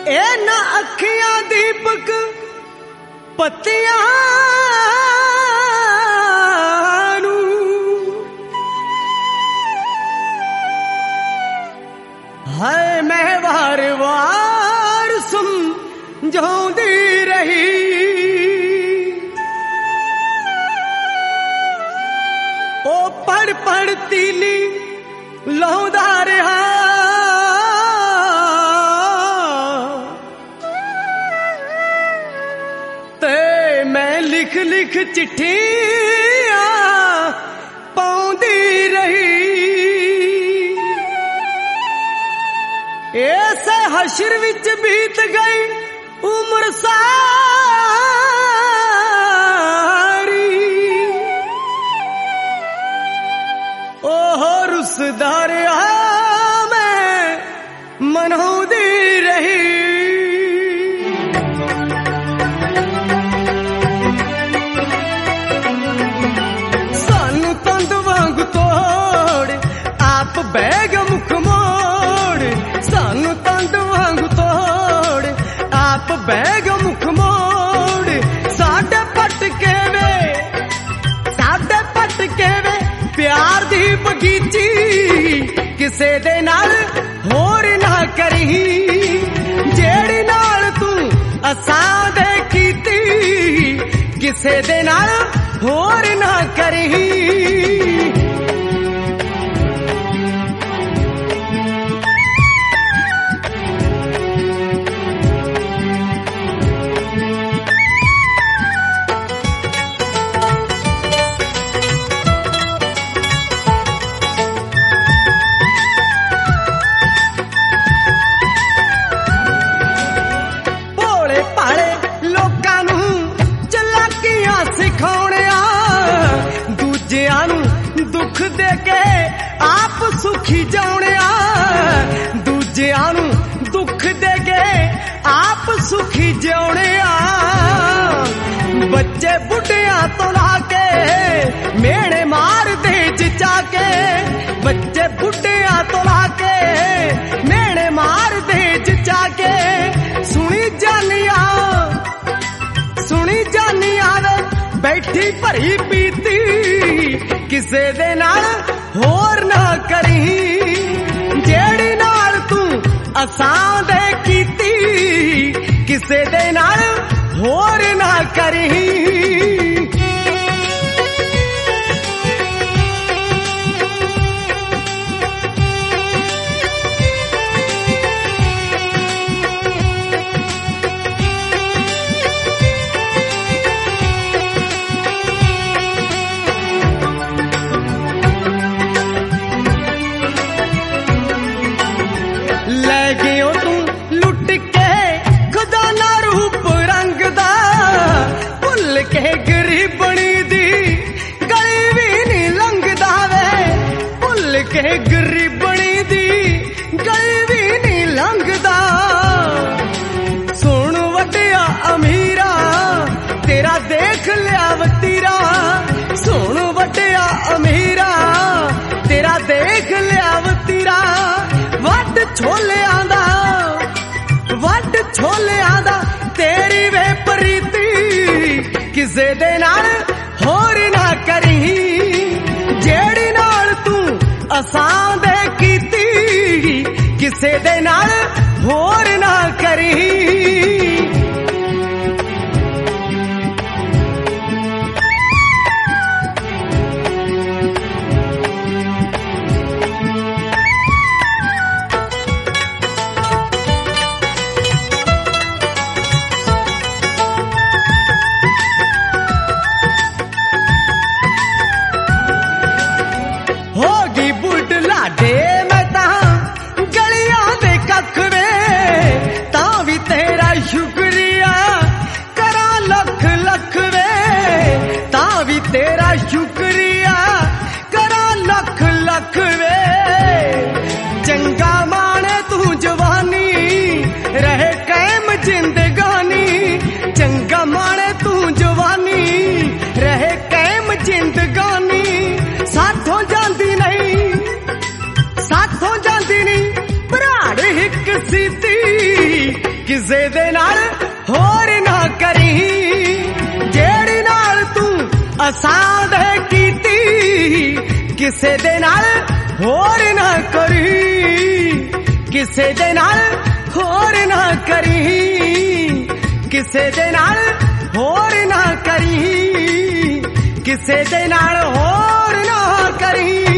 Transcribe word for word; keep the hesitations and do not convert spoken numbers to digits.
ਇਹਨਾਂ ਅੱਖੀਆਂ ਦੀਪਕ ਪੱਤੀਆਂ ਨੂੰ ਹਾਏ ਮੈਂ ਵਾਰ ਵਾਰ ਸਮਝਾਉਂਦੀ ਰਹੀ ਉਹ ਪੜ ਪੜ ਤੀਲੀ ਲਾਉਂਦਾ ਰਿਹਾ लिख लिख चिट्ठियां पाउंदी रही ऐसे हशर विच बीत गई उम्र सारी ओहो रुसदा रहा मैं मनाउंदी रही बैग मुख मोड़ सानू तंद वांग तोड़ आप बैग मुख मोड़ साडे पटके वे साडे पटके वे प्यार दी बगीची किसे दे नाल होर ना करी जेड़ी नाल तू असां दे कीती किसे दे नाल होर ना करी दुख दे के आप सुखी जाउणिया दूजियां नू दुख दे के आप सुखी जाउणिया बच्चे बुढ़ियां तो ला के मेणे मार दे चिचा के बच्चे बुढ़ियां तो ला के मेणे मार दे चिचा के सुनी जानिया सुनी जानिया बैठी भरी पीती किसे दे नाल होर ना करी जेड़ी नाल तू असां दे कीती किसे दे नाल होर ना करी के गरीबनी दी गल भी नहीं लंघदा सुन वड्डिया अमीरा तेरा देख लिया वतीरा सुन वड्डिया अमीरा तेरा देख लिया वतीरा वड छोलियां दा वड छोलियां दा तेरी वे प्रीति किसे दे नाल होर ना करी जेड़ी नाल तू असां दे कीती किसे दे नाल होर ना करी ਕਿਸੇ ਦੇ ਨਾਲ ਹੋਰ ਨਾ ਕਰੀ ਜਿਹੜੀ ਨਾਲ ਤੂੰ ਅਸਾਂ ਦੇ ਕੀਤੀ ਕਿਸੇ ਦੇ ਨਾਲ ਹੋਰ ਨਾ ਕਰੀ ਕਿਸੇ ਦੇ ਨਾਲ ਹੋਰ ਨਾ ਕਰੀ ਕਿਸੇ ਦੇ ਨਾਲ ਹੋਰ ਨਾ ਕਰੀ ਕਿਸੇ ਦੇ ਨਾਲ ਹੋਰ ਨਾ ਕਰੀ